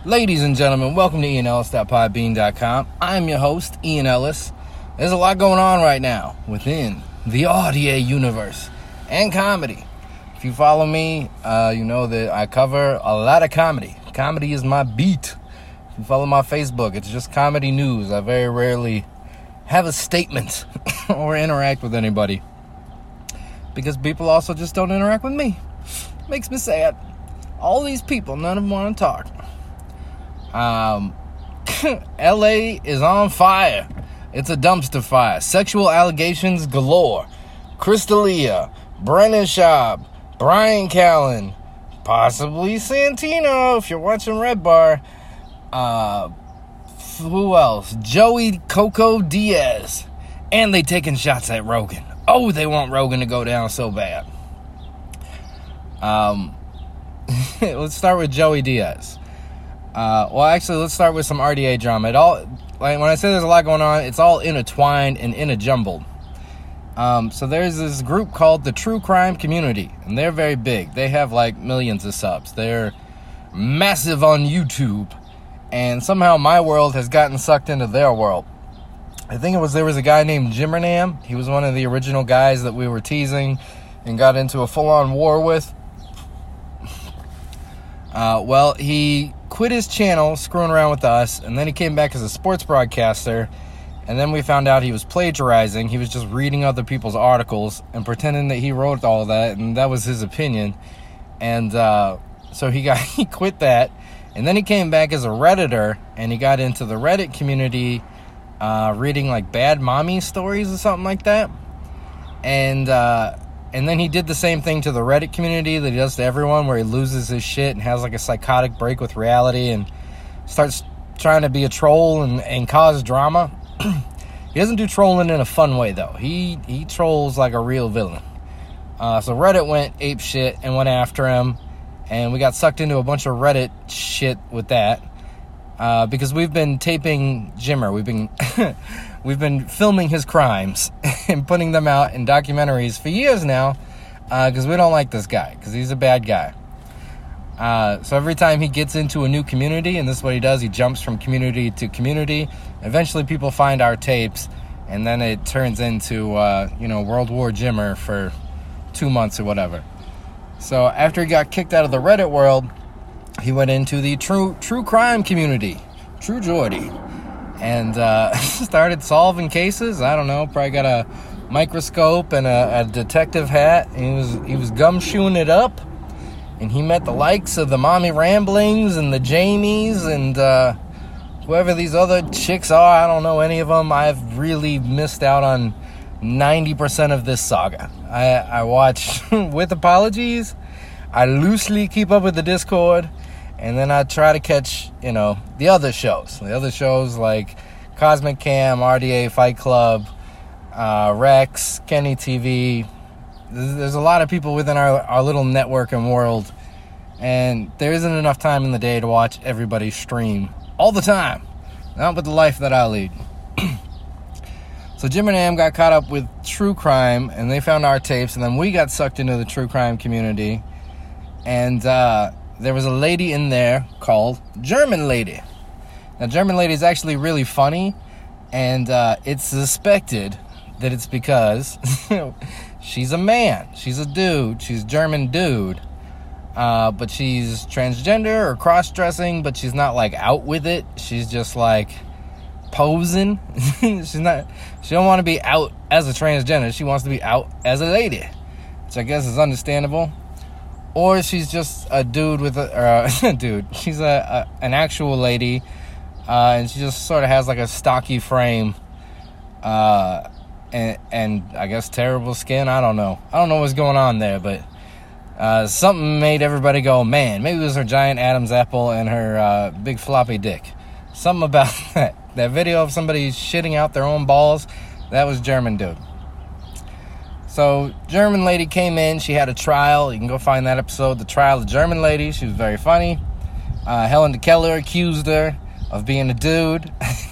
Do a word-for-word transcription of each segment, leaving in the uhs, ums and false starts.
Ladies and gentlemen, welcome to Ian Ellis dot podbean dot com. I'm your host, Ian Ellis. There's a lot going on right now within the audio universe and comedy. If you follow me, uh, you know that I cover a lot of comedy. Comedy is my beat. If you follow my Facebook, it's just comedy news. I very rarely have a statement or interact with anybody because people also just don't interact with me. Makes me sad. All these people, none of them want to talk. Um, L A is on fire. It's a dumpster fire. Sexual allegations galore. Crystalia, Brennan Schaub, Brian Callen, possibly Santino if you're watching Red Bar. Uh, who else? Joey Coco Diaz. And they taking shots at Rogan. Oh, they want Rogan to go down so bad. Um, let's start with Joey Diaz. Uh, well, actually, let's start with some R D A drama. It all, like, when I say there's a lot going on, it's all intertwined and interjumbled. Um, so there's this group called the True Crime Community, and they're very big. They have, like, millions of subs. They're massive on YouTube, and somehow my world has gotten sucked into their world. I think it was, there was a guy named Jimmernam. He was one of the original guys that we were teasing and got into a full-on war with. Uh, well, he quit his channel screwing around with us, and then he came back as a sports broadcaster, and then we found out he was plagiarizing. He was just reading other people's articles and pretending that he wrote all that, and that was his opinion. And uh, so he got he quit that, and then he came back as a Redditor, and he got into the Reddit community, uh, reading like bad mommy stories or something like that. And uh, and then he did the same thing to the Reddit community that he does to everyone, where he loses his shit and has like a psychotic break with reality and starts trying to be a troll and, and cause drama. He doesn't do trolling in a fun way, though. He he trolls like a real villain. Uh, so Reddit went ape shit and went after him, and we got sucked into a bunch of Reddit shit with that. Uh, because we've been taping Jimmer. We've been we've been filming his crimes and putting them out in documentaries for years now, because uh, we don't like this guy, because he's a bad guy. Uh, so every time he gets into a new community, and this is what he does, he jumps from community to community. Eventually people find our tapes, and then it turns into, uh, you know, World War Jimmer for two months or whatever. So after he got kicked out of the Reddit world, he went into the true true crime community, True Geordie, and uh, started solving cases. I don't know, probably got a microscope and a, a detective hat. And he was he was gumshoeing it up, and he met the likes of the Mommy Ramblings and the Jamies and uh, whoever these other chicks are. I don't know any of them. I've really missed out on ninety percent of this saga. I, I watch with apologies. I loosely keep up with the Discord, and then I try to catch, you know, the other shows. The other shows like Cosmic Cam, R D A, Fight Club, uh, Rex, Kenny T V. There's, there's a lot of people within our, our little network and world, and there isn't enough time in the day to watch everybody stream all the time. Not with the life that I lead. So Jim and Am got caught up with true crime, and they found our tapes, and then we got sucked into the true crime community. And uh, there was a lady in there called German Lady. Now, German Lady is actually really funny, and uh, it's suspected that it's because she's a man. She's a dude. She's a German dude. Uh, but she's transgender or cross-dressing, but she's not, like, out with it. She's just, like, posing. She's not... She don't want to be out as a transgender. She wants to be out as a lady, which I guess is understandable. Or she's just a dude with a, or a dude. She's a, a an actual lady, uh, and she just sort of has like a stocky frame, uh, and and I guess terrible skin. I don't know. I don't know what's going on there, but uh, something made everybody go, man. Maybe it was her giant Adam's apple and her uh, big floppy dick. Something about that. That video of somebody shitting out their own balls. That was German dude. So, German Lady came in. She had a trial. You can go find that episode, The Trial of German Lady. She was very funny. Uh, Helen DeKellar accused her of being a dude.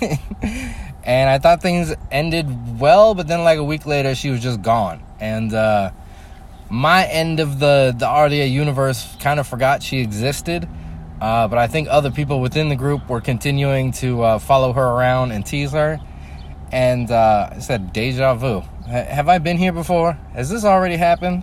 And I thought things ended well, but then like a week later, she was just gone. And uh, my end of the, the R D A universe kind of forgot she existed. Uh, but I think other people within the group were continuing to uh, follow her around and tease her. And uh, I said, deja vu. H- have I been here before? Has this already happened?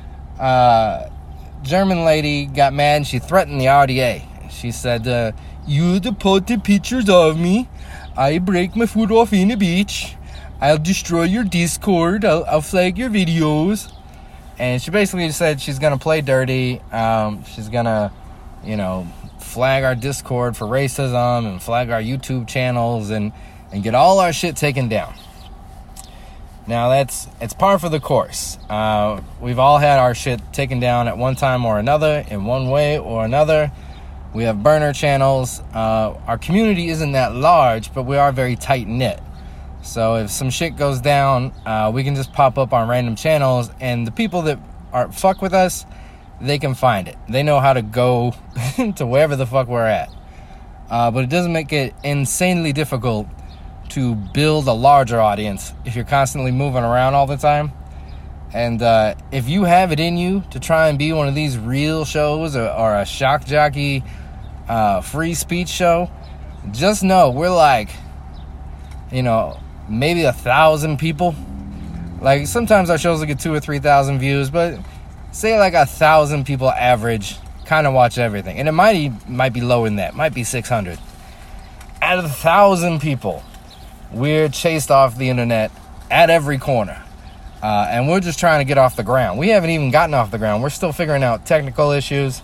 Uh, German lady got mad and she threatened the R D A. She said, uh, you posted pictures of me. I break my foot off in a beach. I'll destroy your Discord. I'll, I'll flag your videos. And she basically said she's going to play dirty. Um, she's going to, you know, flag our Discord for racism and flag our YouTube channels and, and get all our shit taken down. Now, that's it's par for the course. Uh, we've all had our shit taken down at one time or another, in one way or another. We have burner channels. Uh, our community isn't that large, but we are very tight-knit. So if some shit goes down, uh, we can just pop up on random channels, and the people that are fuck with us, they can find it. They know how to go to wherever the fuck we're at. Uh, but it doesn't make it insanely difficult to build a larger audience if you're constantly moving around all the time. And uh, if you have it in you to try and be one of these real shows or, or a shock jockey uh, free speech show, just know we're like, you know, maybe a thousand people. Like, sometimes our shows will get two or three thousand views, but say like a thousand people average kind of watch everything. And it might, might be lower than that, might be six hundred. Out of a thousand people, we're chased off the internet at every corner. Uh, and we're just trying to get off the ground. We haven't even gotten off the ground. We're still figuring out technical issues.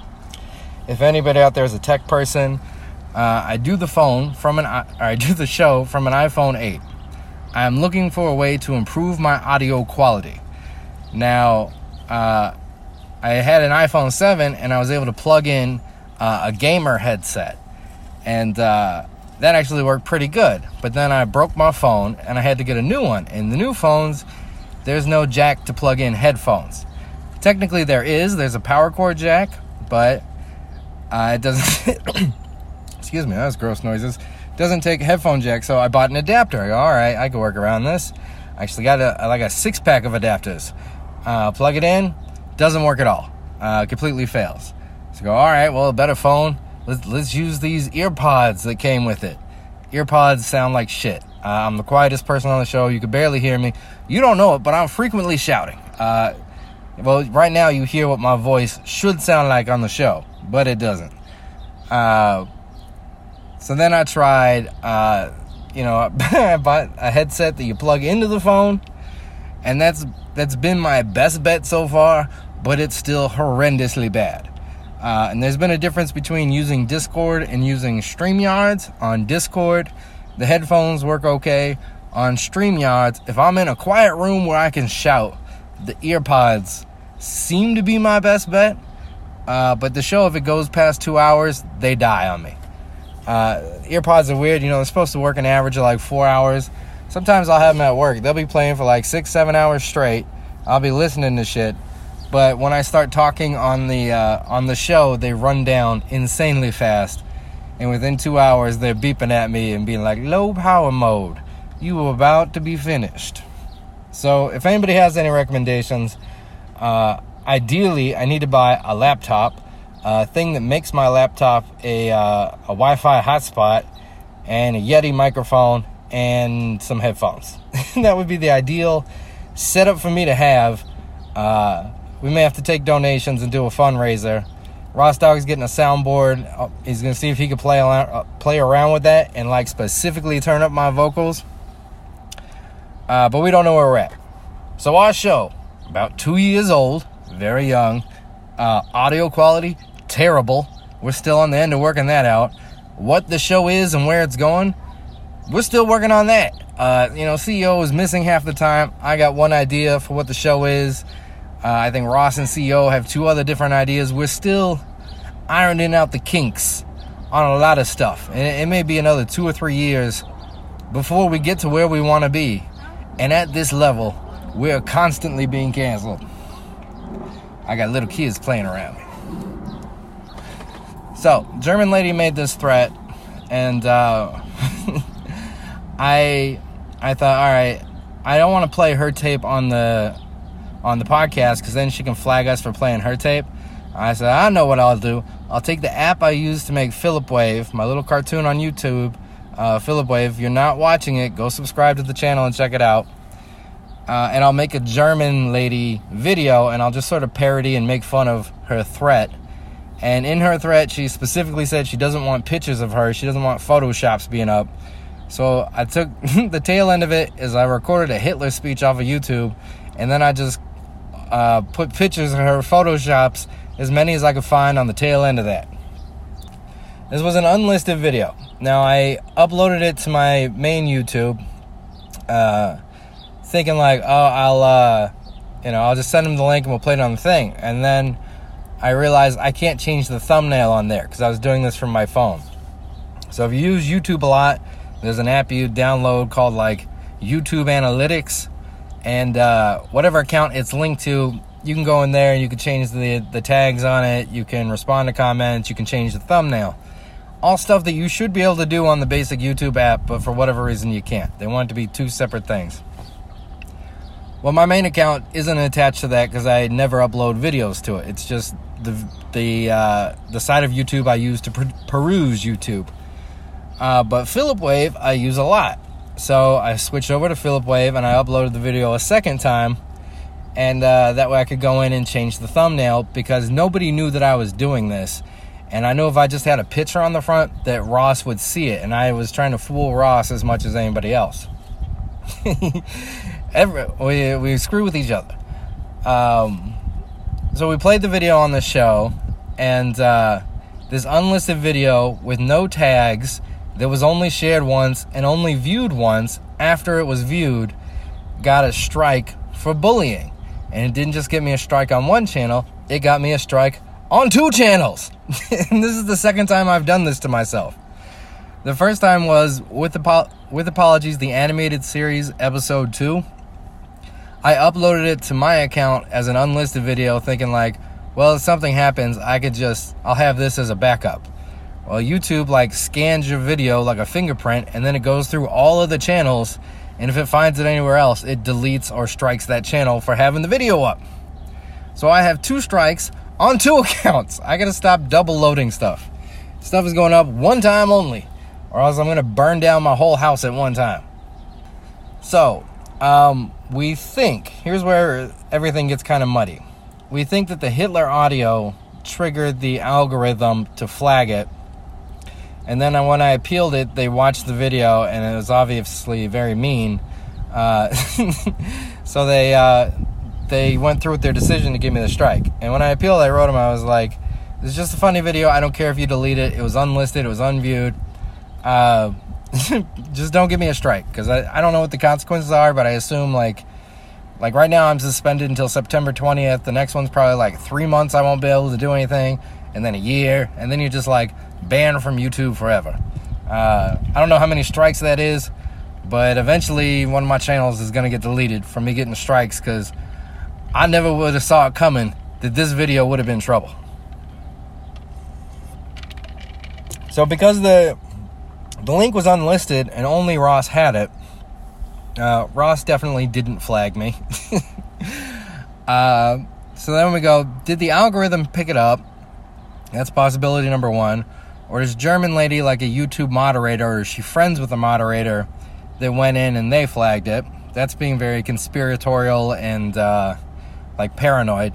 If anybody out there is a tech person, uh, I do the phone from an, or I do the show from an iPhone eight. I'm looking for a way to improve my audio quality. Now, uh, I had an iPhone seven and I was able to plug in uh, a gamer headset. And uh, that actually worked pretty good. But then I broke my phone and I had to get a new one. And the new phones, there's no jack to plug in headphones. Technically there is. There's a power cord jack, but uh, it doesn't... excuse me, that was gross noises. It doesn't take a headphone jack, so I bought an adapter. I go, all right, I can work around this. I actually got a, like a six-pack of adapters. Uh, plug it in, doesn't work at all. Uh, completely fails. So I go, all right, well, a better phone. Let's, let's use these earpods that came with it. Earpods sound like shit. Uh, I'm the quietest person on the show. You can barely hear me. You don't know it, but I'm frequently shouting. Uh, well, right now you hear what my voice should sound like on the show, but it doesn't. Uh, so then I tried, uh, you know, I bought a headset that you plug into the phone, and that's that's been my best bet so far, but it's still horrendously bad. Uh, and there's been a difference between using Discord and using StreamYards. On Discord, the headphones work okay. On StreamYards, if I'm in a quiet room where I can shout, the earpods seem to be my best bet. Uh, but the show, if it goes past two hours, they die on me. Uh, earpods are weird. You know, they're supposed to work an average of like four hours. Sometimes I'll have them at work. They'll be playing for like six, seven hours straight. I'll be listening to shit. But when I start talking on the uh, on the show, they run down insanely fast. And within two hours, they're beeping at me and being like, low power mode. You are about to be finished. So if anybody has any recommendations, uh, ideally, I need to buy a laptop. A thing that makes my laptop a, uh, a Wi-Fi hotspot and a Yeti microphone and some headphones. That would be the ideal setup for me to have. Uh, we may have to take donations and do a fundraiser. Ross Dog's getting a soundboard. He's going to see if he can play around, play around with that and like specifically turn up my vocals. Uh, but we don't know where we're at. So our show, about two years old, very young. Uh, audio quality, terrible. We're still on the end of working that out. What the show is and where it's going, we're still working on that. Uh, you know, C E O is missing half the time. I got one idea for what the show is. Uh, I think Ross and C E O have two other different ideas. We're still ironing out the kinks on a lot of stuff. And it, it may be another two or three years before we get to where we want to be. And at this level, we're constantly being canceled. I got little kids playing around me. So, German lady made this threat, and uh, I I thought, all right, I don't want to play her tape on the on the podcast because then she can flag us for playing her tape. I said, I know what I'll do. I'll take the app I use to make Philip Wave, my little cartoon on YouTube, uh, Philip Wave. If you're not watching it, go subscribe to the channel and check it out. Uh, and I'll make a German lady video, and I'll just sort of parody and make fun of her threat. And in her threat, she specifically said she doesn't want pictures of her. She doesn't want Photoshops being up. So I took the tail end of it is I recorded a Hitler speech off of YouTube, and then I just uh, put pictures of her Photoshops, as many as I could find, on the tail end of that. This was an unlisted video. Now, I uploaded it to my main YouTube, uh, thinking like, oh, I'll, uh, you know, I'll just send him the link and we'll play it on the thing. And then I realized I can't change the thumbnail on there because I was doing this from my phone. So if you use YouTube a lot, there's an app you download called like YouTube Analytics, and uh, whatever account it's linked to, you can go in there and you can change the, the tags on it, you can respond to comments, you can change the thumbnail. All stuff that you should be able to do on the basic YouTube app, but for whatever reason you can't. They want it to be two separate things. Well, my main account isn't attached to that because I never upload videos to it. It's just the the uh, the side of YouTube I use to per- peruse YouTube. Uh, but Philip Wave I use a lot. So I switched over to Philip Wave and I uploaded the video a second time. And uh, that way I could go in and change the thumbnail because nobody knew that I was doing this. And I knew if I just had a picture on the front that Ross would see it. And I was trying to fool Ross as much as anybody else. Every, we, we screw with each other. Um, so we played the video on the show. And uh, this unlisted video with no tags that was only shared once and only viewed once after it was viewed got a strike for bullying. And it didn't just get me a strike on one channel, it got me a strike on two channels. And this is the second time I've done this to myself. The first time was with, apo- with apologies, the animated series episode two. I uploaded it to my account as an unlisted video thinking like, well, if something happens, I could just, I'll have this as a backup. Well, YouTube like scans your video like a fingerprint, and then it goes through all of the channels, and if it finds it anywhere else, it deletes or strikes that channel for having the video up. So I have two strikes on two accounts. I gotta stop double loading stuff. Stuff is going up one time only, or else I'm gonna burn down my whole house at one time. So, um, we think, here's where everything gets kind of muddy. We think that the Hitler audio triggered the algorithm to flag it. And then when I appealed it, they watched the video, and it was obviously very mean. Uh, so they uh, they went through with their decision to give me the strike. And when I appealed, I wrote them, I was like, this is just a funny video. I don't care if you delete it. It was unlisted. It was unviewed. Uh, just don't give me a strike, because I, I don't know what the consequences are, but I assume, like, like right now I'm suspended until September twentieth. The next one's probably like three months I won't be able to do anything, and then a year, and then you're just like banned from YouTube forever. Uh, I don't know how many strikes that is, but eventually one of my channels is going to get deleted from me getting strikes, because I never would have saw it coming that this video would have been trouble. So because the the link was unlisted and only Ross had it, uh, Ross definitely didn't flag me. uh, so then we go, did the algorithm pick it up? That's possibility number one. Or is German lady like a YouTube moderator, or is she friends with a moderator that went in and they flagged it? That's being very conspiratorial and uh, like paranoid.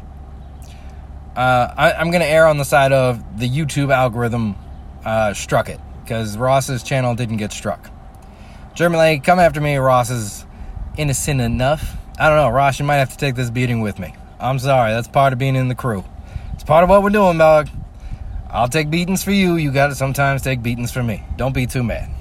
Uh, I, I'm going to err on the side of the YouTube algorithm uh, struck it, because Ross's channel didn't get struck. German lady, come after me. Ross is innocent enough. I don't know, Ross, you might have to take this beating with me. I'm sorry, that's part of being in the crew. It's part of what we're doing, dog. I'll take beatings for you. You got to sometimes take beatings for me. Don't be too mad.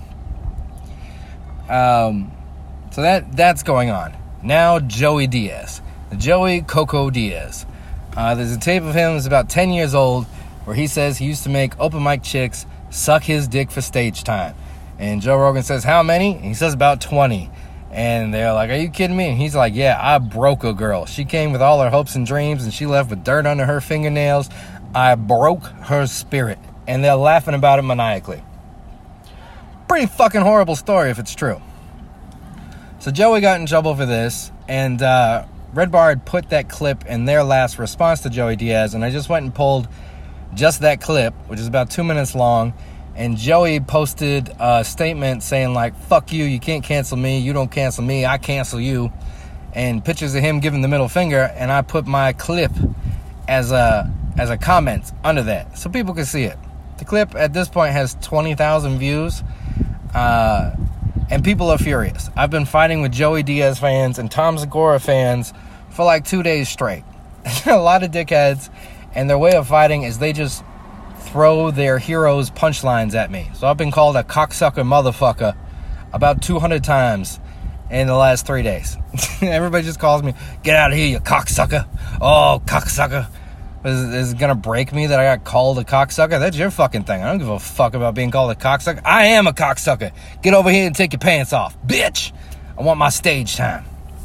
Um, so that that's going on. Now, Joey Diaz. Joey Coco Diaz. Uh, there's a tape of him that's about ten years old where he says he used to make open mic chicks suck his dick for stage time. And Joe Rogan says, how many? And he says about twenty. And they're like, are you kidding me? And he's like, yeah, I broke a girl. She came with all her hopes and dreams, and she left with dirt under her fingernails. I broke her spirit. And they're laughing about it maniacally. Pretty fucking horrible story if it's true. So Joey got in trouble for this, and uh, Red Bar had put that clip in their last response to Joey Diaz, and I just went and pulled just that clip, which is about two minutes long. And Joey posted a statement saying, like, fuck you, you can't cancel me, you don't cancel me, I cancel you. And pictures of him giving the middle finger, and I put my clip as a as a comment under that, so people can see it. The clip at this point has twenty thousand views, uh, and people are furious. I've been fighting with Joey Diaz fans and Tom Segura fans for like two days straight. A lot of dickheads, and their way of fighting is they just throw their heroes' punchlines at me. So I've been called a cocksucker motherfucker about two hundred times in the last three days. Everybody just calls me, get out of here, you cocksucker. Oh, cocksucker. Is, is it gonna break me that I got called a cocksucker? That's your fucking thing. I don't give a fuck about being called a cocksucker. I am a cocksucker. Get over here and take your pants off, bitch. I want my stage time.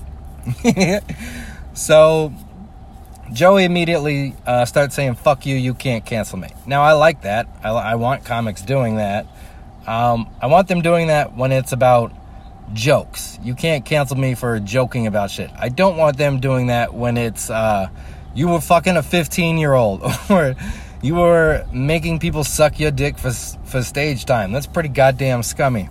So Joey immediately uh, starts saying, fuck you, you can't cancel me. Now, I like that. I, I want comics doing that. Um, I want them doing that when it's about jokes. You can't cancel me for joking about shit. I don't want them doing that when it's, uh, you were fucking a fifteen-year-old, or you were making people suck your dick for, for stage time. That's pretty goddamn scummy.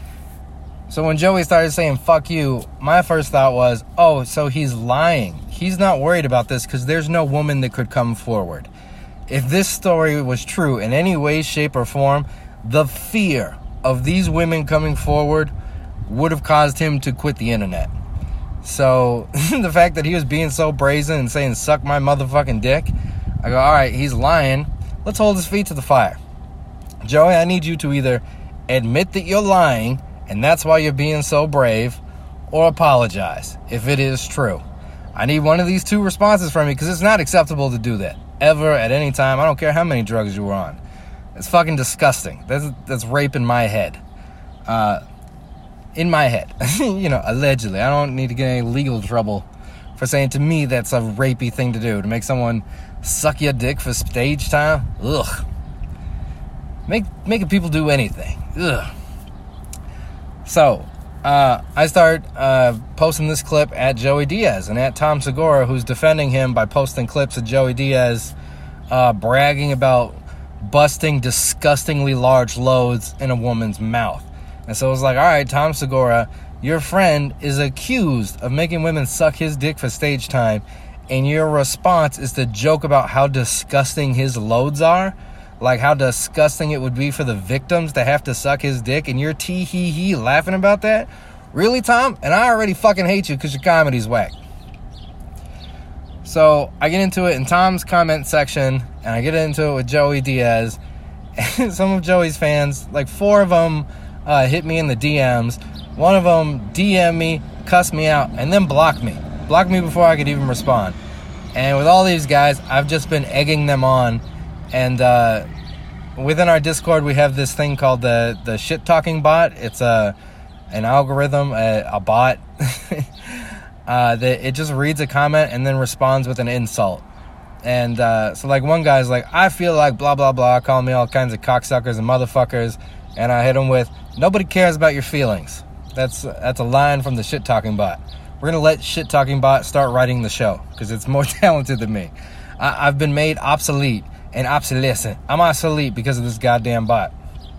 So when Joey started saying, fuck you, my first thought was, oh, so he's lying. He's not worried about this because there's no woman that could come forward. If this story was true in any way, shape, or form, the fear of these women coming forward would have caused him to quit the internet. So the fact that he was being so brazen and saying, suck my motherfucking dick, I go, all right, he's lying. Let's hold his feet to the fire. Joey, I need you to either admit that you're lying, and that's why you're being so brave, or apologize if it is true. I need one of these two responses from you, because it's not acceptable to do that ever, at any time. I don't care how many drugs you were on. It's fucking disgusting. That's that's rape in my head. Uh, in my head. You know, allegedly. I don't need to get any legal trouble for saying to me that's a rapey thing to do, to make someone suck your dick for stage time. Ugh. Make making people do anything. Ugh. So, uh, I start uh, posting this clip at Joey Diaz and at Tom Segura, who's defending him by posting clips of Joey Diaz uh, bragging about busting disgustingly large loads in a woman's mouth. And so it was like, all right, Tom Segura, your friend is accused of making women suck his dick for stage time, and your response is to joke about how disgusting his loads are, like how disgusting it would be for the victims to have to suck his dick, and you're tee-hee-hee laughing about that? Really, Tom? And I already fucking hate you because your comedy's whack. So I get into it in Tom's comment section, and I get into it with Joey Diaz. And some of Joey's fans, like four of them, uh, hit me in the D Ms. One of them D M'd me, cussed me out, and then blocked me. Blocked me before I could even respond. And with all these guys, I've just been egging them on. And uh, within our Discord, we have this thing called the, the shit-talking bot. It's a an algorithm, a, a bot. uh, that it just reads a comment and then responds with an insult. And uh, so, like, one guy's like, I feel like blah, blah, blah, calling me all kinds of cocksuckers and motherfuckers. And I hit him with, nobody cares about your feelings. That's that's a line from the shit-talking bot. We're going to let shit-talking bot start writing the show because it's more talented than me. I, I've been made obsolete and obsolescent. I'm obsolete because of this goddamn bot.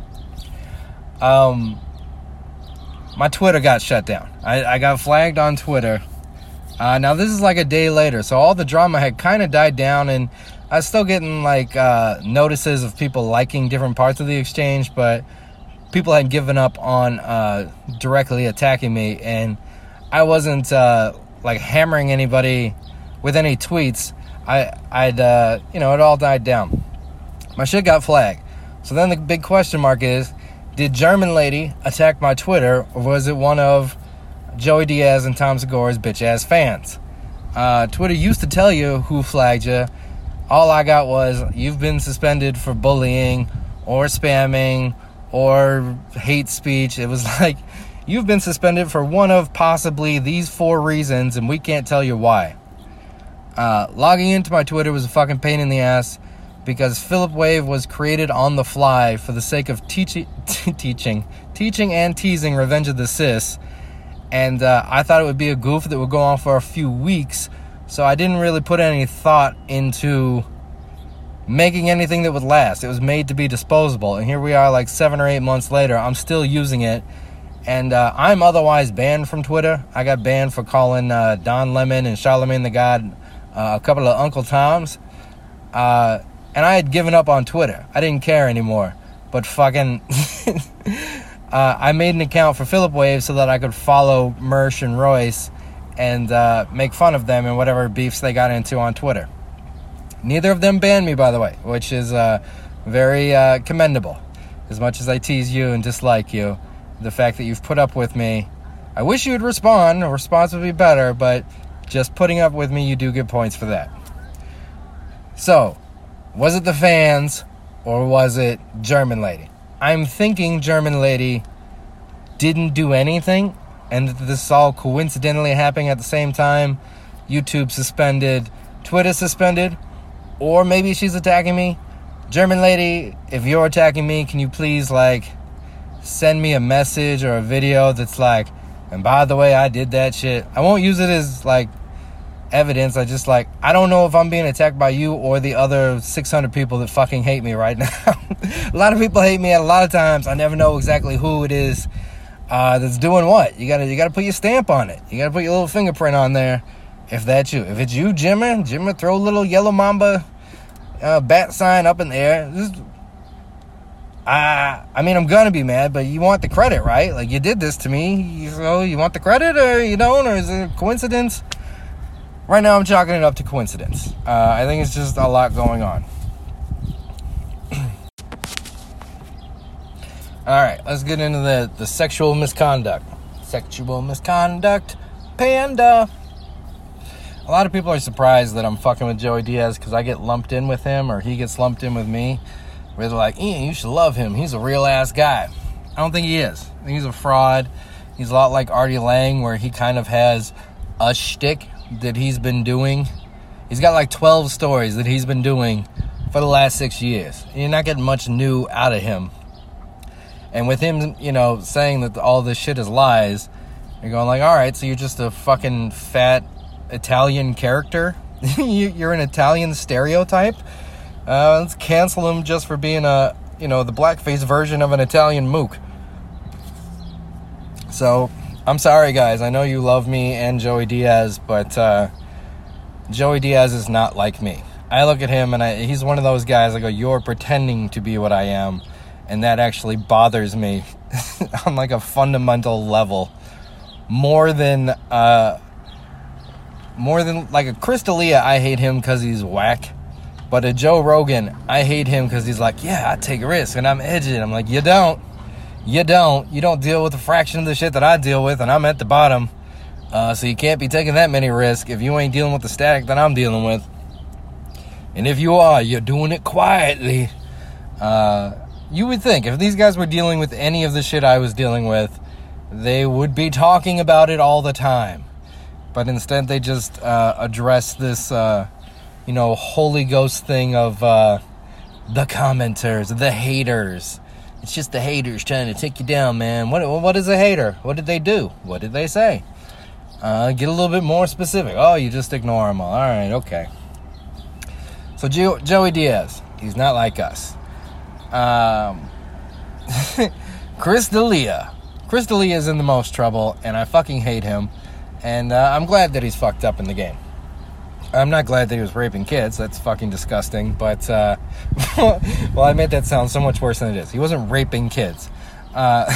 Um, my Twitter got shut down. I, I got flagged on Twitter. Uh, now, this is like a day later, so all the drama had kind of died down, and I was still getting, like, uh, notices of people liking different parts of the exchange, but people had given up on uh, directly attacking me, and I wasn't, uh, like, hammering anybody with any tweets. I, I'd, uh, you know, it all died down. My shit got flagged. So then the big question mark is, did German lady attack my Twitter, or was it one of Joey Diaz and Tom Segura's bitch-ass fans? Uh, Twitter used to tell you who flagged you. All I got was, you've been suspended for bullying, or spamming, or hate speech. It was like, you've been suspended for one of possibly these four reasons, and we can't tell you why. Uh, logging into my Twitter was a fucking pain in the ass because Philip Wave was created on the fly for the sake of teaching, teaching, teaching and teasing Revenge of the Sis, and uh, I thought it would be a goof that would go on for a few weeks, so I didn't really put any thought into making anything that would last. It was made to be disposable. And here we are like seven or eight months later. I'm still using it. And uh, I'm otherwise banned from Twitter. I got banned for calling uh, Don Lemon and Charlemagne the God uh, a couple of Uncle Toms. Uh, and I had given up on Twitter. I didn't care anymore. But fucking... uh, I made an account for Philip Wave so that I could follow Mersh and Royce and uh, make fun of them and whatever beefs they got into on Twitter. Neither of them banned me, by the way, which is uh, very uh, commendable. As much as I tease you and dislike you, the fact that you've put up with me, I wish you would respond. A response would be better, but just putting up with me, you do get points for that. So, was it the fans or was it German Lady? I'm thinking German Lady didn't do anything, and that this is all coincidentally happening at the same time. YouTube suspended, Twitter suspended, or maybe she's attacking me. German Lady, if you're attacking me, can you please, like, send me a message or a video that's like, and by the way, I did that shit. I won't use it as, like, evidence. I just, like, I don't know if I'm being attacked by you or the other six hundred people that fucking hate me right now. A lot of people hate me at a lot of times. I never know exactly who it is uh, that's doing what. You gotta, you gotta put your stamp on it. You gotta put your little fingerprint on there if that's you. If it's you, Jimmer, Jimmer, throw a little yellow mamba uh, bat sign up in the air. Just, Uh, I mean, I'm gonna be mad, but you want the credit, right? Like, you did this to me, so you want the credit, or you don't, or is it a coincidence? Right now, I'm chalking it up to coincidence. Uh, I think it's just a lot going on. Alright, let's get into the, the sexual misconduct. Sexual misconduct, panda. A lot of people are surprised that I'm fucking with Joey Diaz because I get lumped in with him, or he gets lumped in with me. Where they're like, Ian, you should love him. He's a real-ass guy. I don't think he is. I think he's a fraud. He's a lot like Artie Lang, where he kind of has a shtick that he's been doing. He's got like twelve stories that he's been doing for the last six years. You're not getting much new out of him. And with him, you know, saying that all this shit is lies, you're going like, all right, so you're just a fucking fat Italian character? You're an Italian stereotype? Uh, let's cancel him just for being a, you know, the blackface version of an Italian mook. So, I'm sorry, guys. I know you love me and Joey Diaz, but uh, Joey Diaz is not like me. I look at him, and I, he's one of those guys, I go, you're pretending to be what I am, and that actually bothers me on, like, a fundamental level. More than, uh, more than, like, a Chris D'Elia, I hate him because he's whack. But a Joe Rogan, I hate him because he's like, yeah, I take risks and I'm edgy. I'm like, you don't. You don't. You don't deal with a fraction of the shit that I deal with, and I'm at the bottom. Uh, so you can't be taking that many risks if you ain't dealing with the static that I'm dealing with. And if you are, you're doing it quietly. Uh, you would think if these guys were dealing with any of the shit I was dealing with, they would be talking about it all the time. But instead they just uh, address this... Uh, you know, Holy Ghost thing of uh, the commenters, the haters. It's just the haters trying to take you down, man. What what is a hater? What did they do? What did they say? Uh, get a little bit more specific. Oh, you just ignore them all. All right, okay. So jo- Joey Diaz, he's not like us. Um, Chris D'Elia. Chris D'Elia is in the most trouble, and I fucking hate him. And uh, I'm glad that he's fucked up in the game. I'm not glad that he was raping kids. That's fucking disgusting. But, uh, well, I made that sound so much worse than it is. He wasn't raping kids. Uh,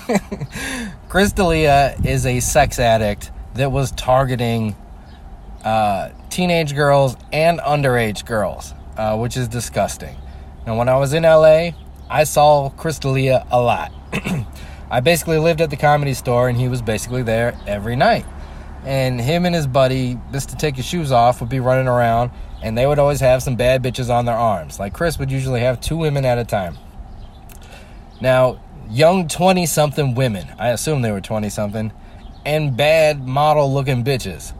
Chris D'Elia is a sex addict that was targeting uh, teenage girls and underage girls, uh, which is disgusting. Now, when I was in L A, I saw Chris D'Elia a lot. I basically lived at the Comedy Store, and he was basically there every night. And him and his buddy, just to take his shoes off, would be running around, and they would always have some bad bitches on their arms. Like, Chris would usually have two women at a time. Now, young twenty-something women, I assume they were twenty-something, and bad model-looking bitches.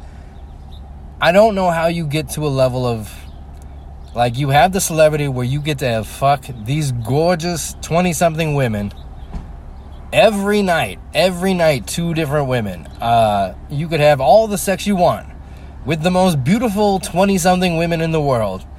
I don't know how you get to a level of, like, you have the celebrity where you get to have fuck these gorgeous twenty-something women every night, every night, two different women. Uh, you could have all the sex you want with the most beautiful twenty-something women in the world.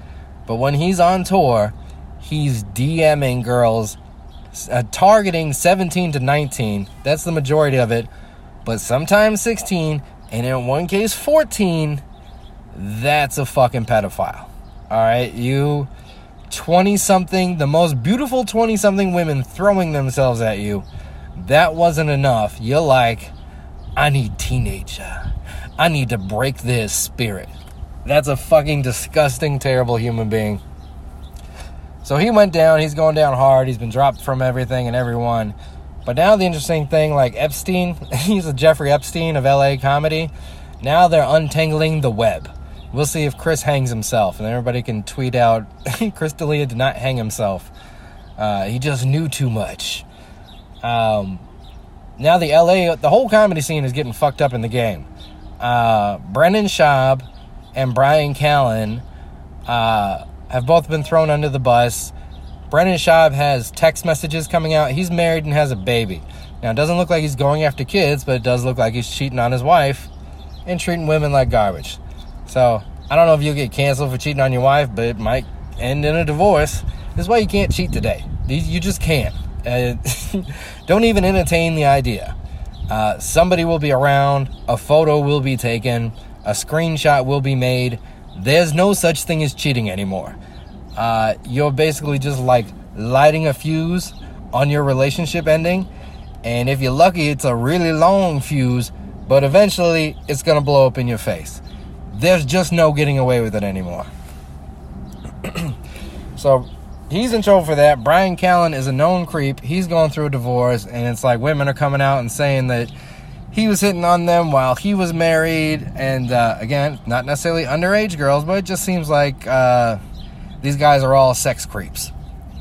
But when he's on tour, he's DMing girls, uh, targeting seventeen to nineteen. That's the majority of it. But sometimes sixteen, and in one case fourteen, that's a fucking pedophile. All right, you twenty-something, the most beautiful twenty-something women throwing themselves at you, that wasn't enough. You're like, I need teenager. I need to break their spirit. That's a fucking disgusting, terrible human being. So he went down. He's going down hard. He's been dropped from everything and everyone. But now the interesting thing, like Epstein, he's a Jeffrey Epstein of L A comedy. Now they're untangling the web. We'll see if Chris hangs himself. And everybody can tweet out, Chris D'Elia did not hang himself. Uh, he just knew too much. Um, now the L A, the whole comedy scene is getting fucked up in the game. Uh, Brendan Schaub and Brian Callen uh, have both been thrown under the bus. Brendan Schaub has text messages coming out. He's married and has a baby. Now, it doesn't look like he's going after kids, but it does look like he's cheating on his wife and treating women like garbage. So, I don't know if you'll get canceled for cheating on your wife, but it might end in a divorce. This is why you can't cheat today. You just can't. Uh, don't even entertain the idea. Uh, somebody will be around. A photo will be taken. A screenshot will be made. There's no such thing as cheating anymore. Uh, you're basically just like lighting a fuse on your relationship ending. And if you're lucky, it's a really long fuse, but eventually it's going to blow up in your face. There's just no getting away with it anymore. So he's in trouble for that. Brian Callen is a known creep. He's going through a divorce, and it's like women are coming out and saying that he was hitting on them while he was married. And uh, again, not necessarily underage girls, but it just seems like uh, these guys are all sex creeps.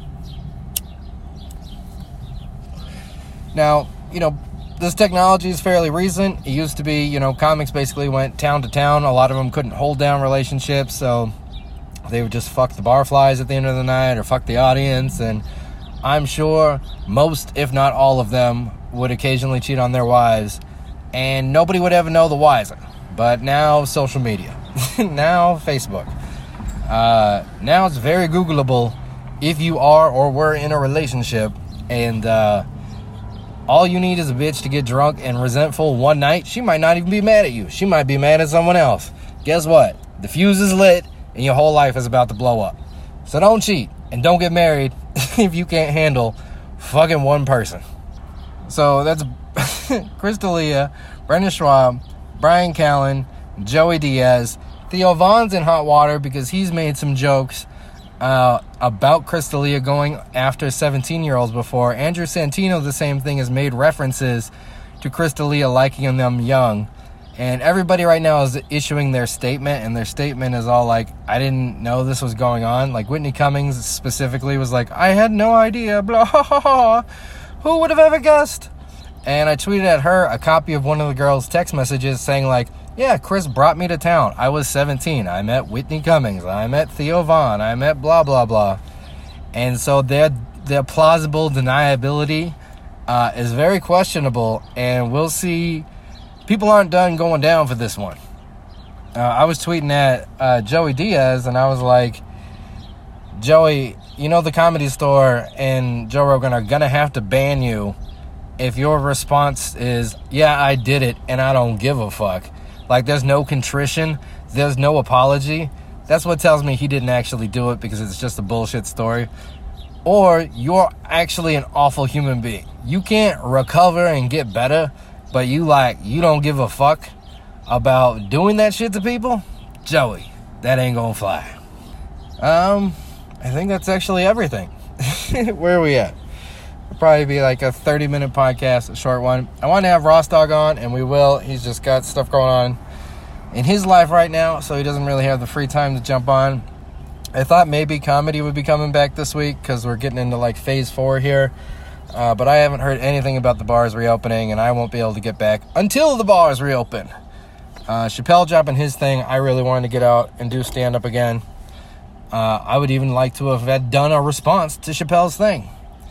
Now, you know, this technology is fairly recent. It used to be, you know, comics basically went town to town. A lot of them couldn't hold down relationships, so they would just fuck the barflies at the end of the night or fuck the audience. And I'm sure most, if not all of them, would occasionally cheat on their wives, and nobody would ever know the wiser. But now social media, now Facebook, uh, now it's very Googleable if you are or were in a relationship, and uh, all you need is a bitch to get drunk and resentful one night. She might not even be mad at you. She might be mad at someone else. Guess what? The fuse is lit and your whole life is about to blow up. So don't cheat and don't get married if you can't handle fucking one person. So that's Chris D'Elia, Brendan Schaub, Brian Callen, Joey Diaz. Theo Von's in hot water because he's made some jokes uh, about Chris D'Elia going after seventeen-year-olds before. Andrew Santino, the same thing, has made references to Chris D'Elia liking them young. And everybody right now is issuing their statement, and their statement is all like, I didn't know this was going on. Like Whitney Cummings specifically was like, I had no idea, blah, ha, ha, ha. Who would have ever guessed? And I tweeted at her a copy of one of the girl's text messages saying like, yeah, Chris brought me to town. I was seventeen. I met Whitney Cummings. I met Theo Von. I met blah, blah, blah. And so their, their plausible deniability uh, is very questionable, and we'll see. People aren't done going down for this one. Uh, I was tweeting at uh, Joey Diaz, and I was like, Joey, you know the Comedy Store and Joe Rogan are going to have to ban you if your response is, yeah, I did it, and I don't give a fuck. Like, there's no contrition. There's no apology. That's what tells me he didn't actually do it because it's just a bullshit story. Or you're actually an awful human being. You can't recover and get better, but you like, you don't give a fuck about doing that shit to people? Joey, that ain't gonna fly. Um, I think that's actually everything. Where are we at? It'll probably be like a thirty minute podcast, a short one. I want to have Ross Dog on, and we will. He's just got stuff going on in his life right now, so he doesn't really have the free time to jump on. I thought maybe comedy would be coming back this week because we're getting into like phase four here. Uh, but I haven't heard anything about the bars reopening, and I won't be able to get back until the bars reopen. Uh, Chappelle dropping his thing. I really wanted to get out and do stand-up again. Uh, I would even like to have had done a response to Chappelle's thing.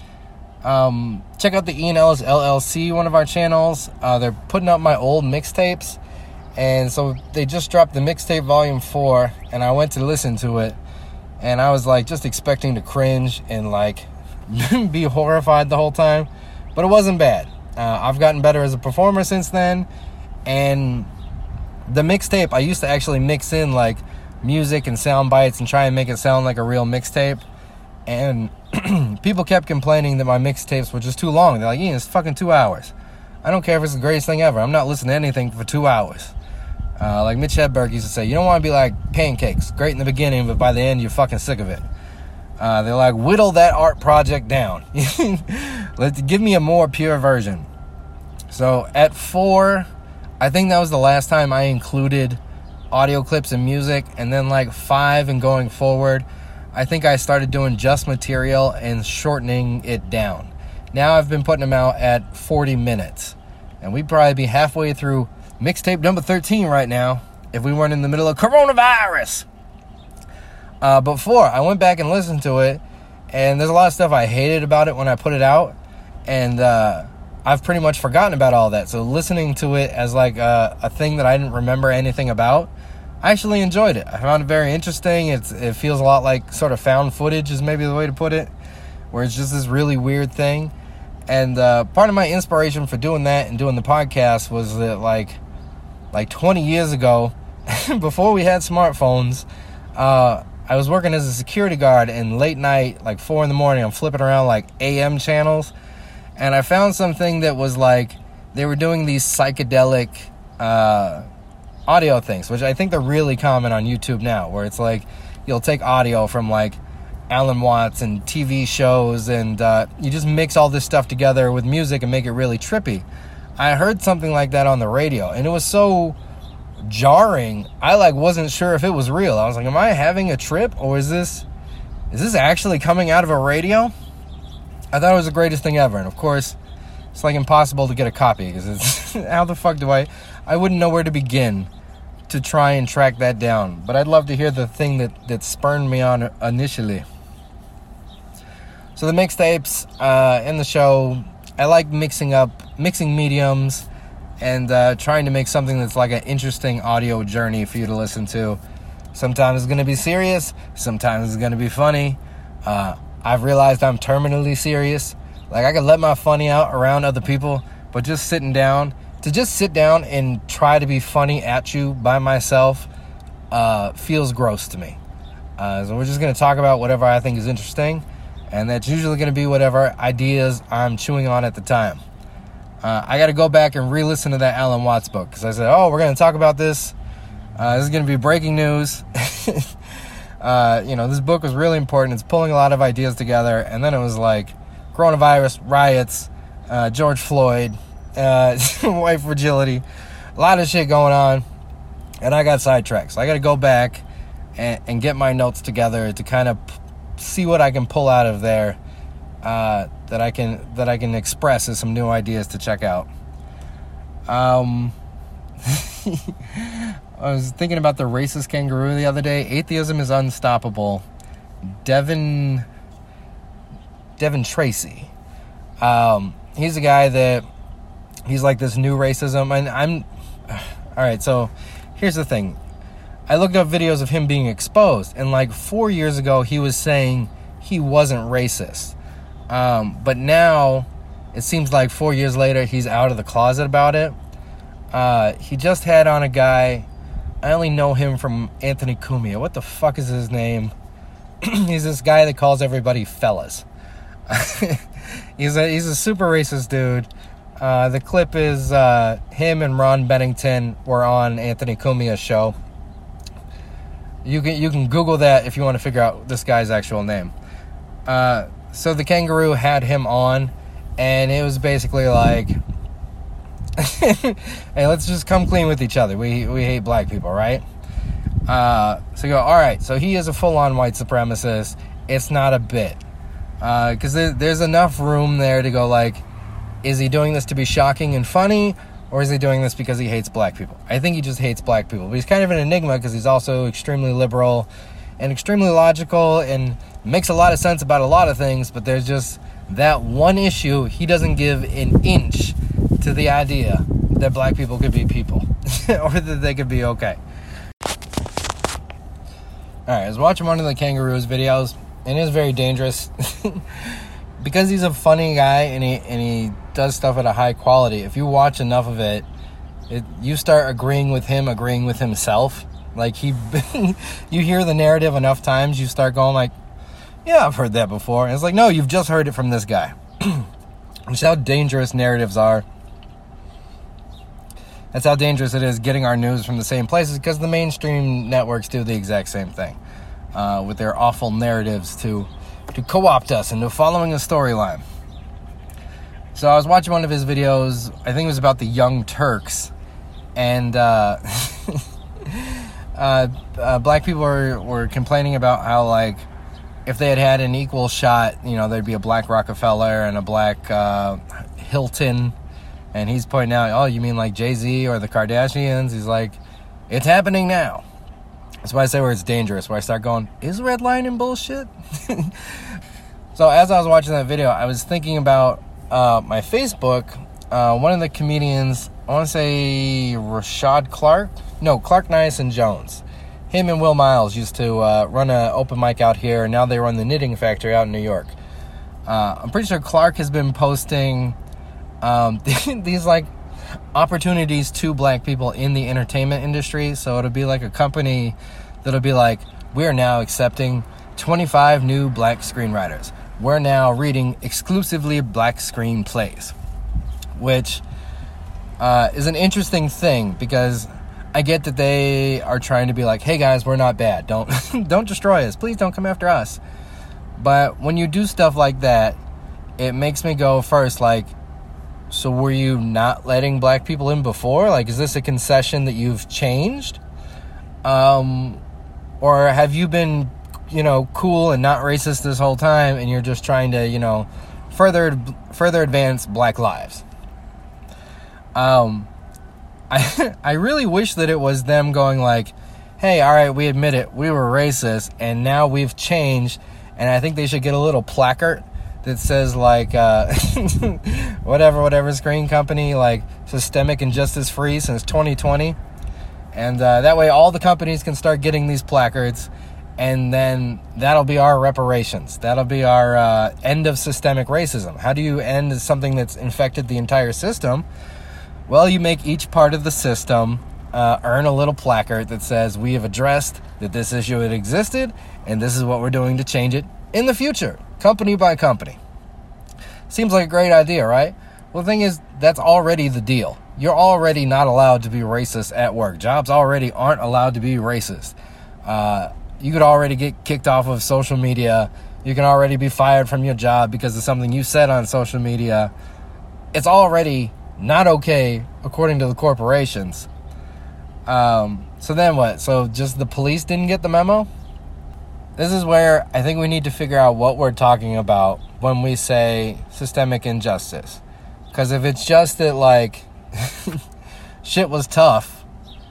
Um, check out the Ian Ellis L L C, one of our channels. Uh, they're putting up my old mixtapes. And so they just dropped the mixtape volume four, and I went to listen to it. and I was like just expecting to cringe and like be horrified the whole time, but it wasn't bad. Uh, I've gotten better as a performer since then, and the mixtape, I used to actually mix in like music and sound bites and try and make it sound like a real mixtape, and people kept complaining that my mixtapes were just too long. They're like, Ian, it's fucking two hours. I don't care if it's the greatest thing ever. I'm not listening to anything for two hours. Uh, like Mitch Hedberg used to say, you don't want to be like pancakes. Great in the beginning, but by the end, you're fucking sick of it. Uh, they're like, whittle that art project down. Let's give me a more pure version. So at four, I think that was the last time I included audio clips and music. And then like five and going forward, I think I started doing just material and shortening it down. Now I've been putting them out at forty minutes. And we'd probably be halfway through mixtape number thirteen right now if we weren't in the middle of coronavirus. Uh, before, I went back and listened to it, and there's a lot of stuff I hated about it when I put it out, and uh, I've pretty much forgotten about all that. So listening to it as like a, a thing that I didn't remember anything about, I actually enjoyed it. I found it very interesting. It's, it feels a lot like sort of found footage is maybe the way to put it, where it's just this really weird thing. And uh, part of my inspiration for doing that and doing the podcast was that like like twenty years ago, before we had smartphones, uh, I was working as a security guard, and late night, like four in the morning, I'm flipping around like A M channels, and I found something that was like, they were doing these psychedelic uh, audio things, which I think they're really common on YouTube now, where it's like, you'll take audio from like Alan Watts and T V shows, and uh, you just mix all this stuff together with music and make it really trippy. I heard something like that on the radio, and it was so jarring. I like wasn't sure if it was real. I was like, am I having a trip, or is this is this actually coming out of a radio? I thought it was the greatest thing ever, and of course it's like impossible to get a copy, because it's how the fuck do I I wouldn't know where to begin to try and track that down. But I'd love to hear the thing that that spurned me on initially. So the mixtapes uh in the show, I like mixing up mixing mediums and uh, trying to make something that's like an interesting audio journey for you to listen to. Sometimes it's going to be serious. Sometimes it's going to be funny. Uh, I've realized I'm terminally serious. Like, I can let my funny out around other people, but just sitting down, to just sit down and try to be funny at you by myself uh, feels gross to me. Uh, so we're just going to talk about whatever I think is interesting, and that's usually going to be whatever ideas I'm chewing on at the time. Uh, I got to go back and re-listen to that Alan Watts book, because I said, oh, we're going to talk about this. Uh, this is going to be breaking news. uh, you know, this book was really important. It's pulling a lot of ideas together. And then it was like coronavirus, riots, uh, George Floyd, uh, white fragility, a lot of shit going on. And I got sidetracked. So I got to go back and, and get my notes together to kind of p- see what I can pull out of there. Uh, that I can that I can express as some new ideas to check out. Um, I was thinking about the racist kangaroo the other day. Atheism is unstoppable. Devin Devin Tracy. Um, he's a guy that he's like this new racism, and I'm all right. So here's the thing. I looked up videos of him being exposed, and like four years ago, he was saying he wasn't racist. Um, but now, it seems like four years later, he's out of the closet about it. Uh, he just had on a guy, I only know him from Anthony Cumia. What the fuck is his name? He's this guy that calls everybody fellas. he's a he's a super racist dude. Uh, the clip is uh, him and Ron Bennington were on Anthony Cumia's show. You can you can Google that if you want to figure out this guy's actual name. Uh, so the kangaroo had him on, and it was basically like, hey, let's just come clean with each other. We we hate black people, right? Uh, so you go, all right, so he is a full-on white supremacist. It's not a bit. Because uh, there, there's enough room there to go like, is he doing this to be shocking and funny, or is he doing this because he hates black people? I think he just hates black people. But he's kind of an enigma because he's also extremely liberal and extremely logical and makes a lot of sense about a lot of things, but there's just that one issue. He doesn't give an inch to the idea that black people could be people or that they could be okay. Alright, I was watching one of the kangaroos videos, and it is very dangerous. Because he's a funny guy, and he and he does stuff at a high quality, if you watch enough of it, it you start agreeing with him, agreeing with himself. Like, he, you hear the narrative enough times, you start going like, yeah, I've heard that before. And it's like, no, you've just heard it from this guy. Which is how dangerous narratives are. That's how dangerous it is getting our news from the same places, because the mainstream networks do the exact same thing uh, with their awful narratives to to co-opt us into following a storyline. So I was watching one of his videos, I think it was about the Young Turks, and uh, uh, uh, black people were, were complaining about how, like, if they had had an equal shot, you know, there'd be a black Rockefeller and a black uh, Hilton. And he's pointing out, oh, you mean like Jay-Z or the Kardashians? He's like, it's happening now. That's why I say where it's dangerous, where I start going, is redlining bullshit? So as I was watching that video, I was thinking about uh, my Facebook. Uh, one of the comedians, I want to say Rashad Clark? No, Clark Niacin Jones. Him and Will Miles used to uh, run an open mic out here, and now they run the Knitting Factory out in New York. Uh, I'm pretty sure Clark has been posting um, these, like, opportunities to black people in the entertainment industry. So it'll be like a company that'll be like, we're now accepting twenty-five new black screenwriters. We're now reading exclusively black screenplays, which uh, is an interesting thing, because I get that they are trying to be like, hey guys, we're not bad. Don't don't destroy us. Please don't come after us. But when you do stuff like that, it makes me go first, like, so were you not letting black people in before? Like, is this a concession that you've changed? Um, or have you been, you know, cool and not racist this whole time, and you're just trying to, you know, further further advance black lives? Um, I I really wish that it was them going like, hey, all right, we admit it, we were racist, and now we've changed, and I think they should get a little placard that says, like, uh, whatever, whatever screen company, like, systemic and justice free since twenty twenty. And uh, that way all the companies can start getting these placards, and then that'll be our reparations. That'll be our uh, end of systemic racism. How do you end something that's infected the entire system? Well, you make each part of the system uh, earn a little placard that says, we have addressed that this issue had existed, and this is what we're doing to change it in the future. Company by company. Seems like a great idea, right? Well, the thing is, that's already the deal. You're already not allowed to be racist at work. Jobs already aren't allowed to be racist. Uh, you could already get kicked off of social media. You can already be fired from your job because of something you said on social media. It's already not okay according to the corporations. Um, so then what? So just the police didn't get the memo? This is where I think we need to figure out what we're talking about when we say systemic injustice. Because if it's just that, like, shit was tough,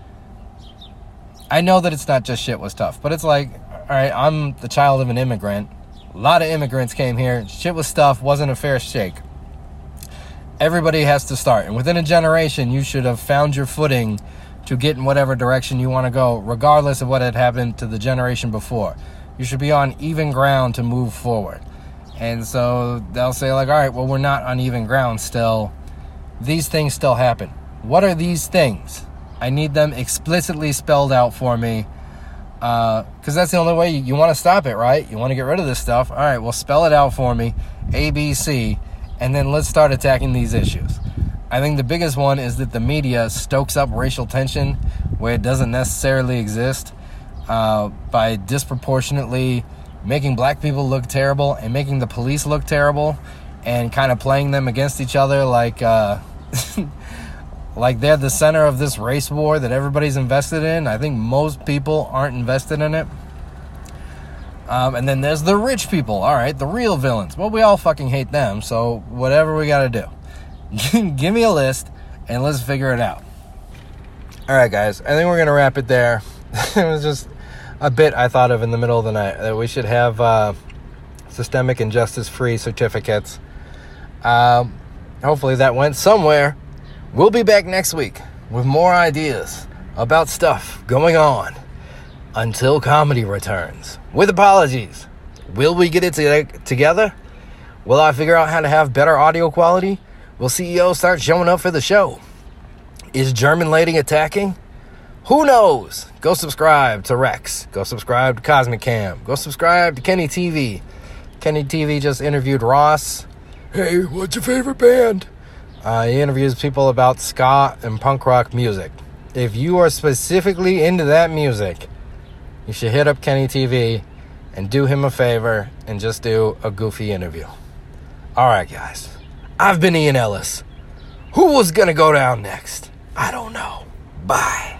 I know that it's not just shit was tough, but it's like, all right, I'm the child of an immigrant. A lot of immigrants came here. Shit was tough, wasn't a fair shake. Everybody has to start. And within a generation, you should have found your footing to get in whatever direction you want to go, regardless of what had happened to the generation before. You should be on even ground to move forward. And so they'll say, like, all right, well, we're not on even ground still. These things still happen. What are these things? I need them explicitly spelled out for me, because uh, that's the only way you, you want to stop it, right? You want to get rid of this stuff. All right, well, spell it out for me, A, B, C, and then let's start attacking these issues. I think the biggest one is that the media stokes up racial tension where it doesn't necessarily exist. Uh, by disproportionately making black people look terrible and making the police look terrible, and kind of playing them against each other like uh, like they're the center of this race war that everybody's invested in. I think most people aren't invested in it. Um, and then there's the rich people. All right, the real villains. Well, we all fucking hate them, so whatever we got to do. Give me a list, and let's figure it out. All right, guys, I think we're going to wrap it there. It was just a bit I thought of in the middle of the night, that we should have uh, systemic injustice-free certificates. Um, hopefully that went somewhere. We'll be back next week with more ideas about stuff going on until comedy returns. With apologies. Will we get it to- together? Will I figure out how to have better audio quality? Will C E Os start showing up for the show? Is German lady attacking? Who knows? Go subscribe to Rex. Go subscribe to Cosmic Cam. Go subscribe to Kenny T V. Kenny T V just interviewed Ross. Hey, what's your favorite band? Uh, he interviews people about ska and punk rock music. If you are specifically into that music, you should hit up Kenny T V and do him a favor and just do a goofy interview. All right, guys. I've been Ian Ellis. Who was going to go down next? I don't know. Bye.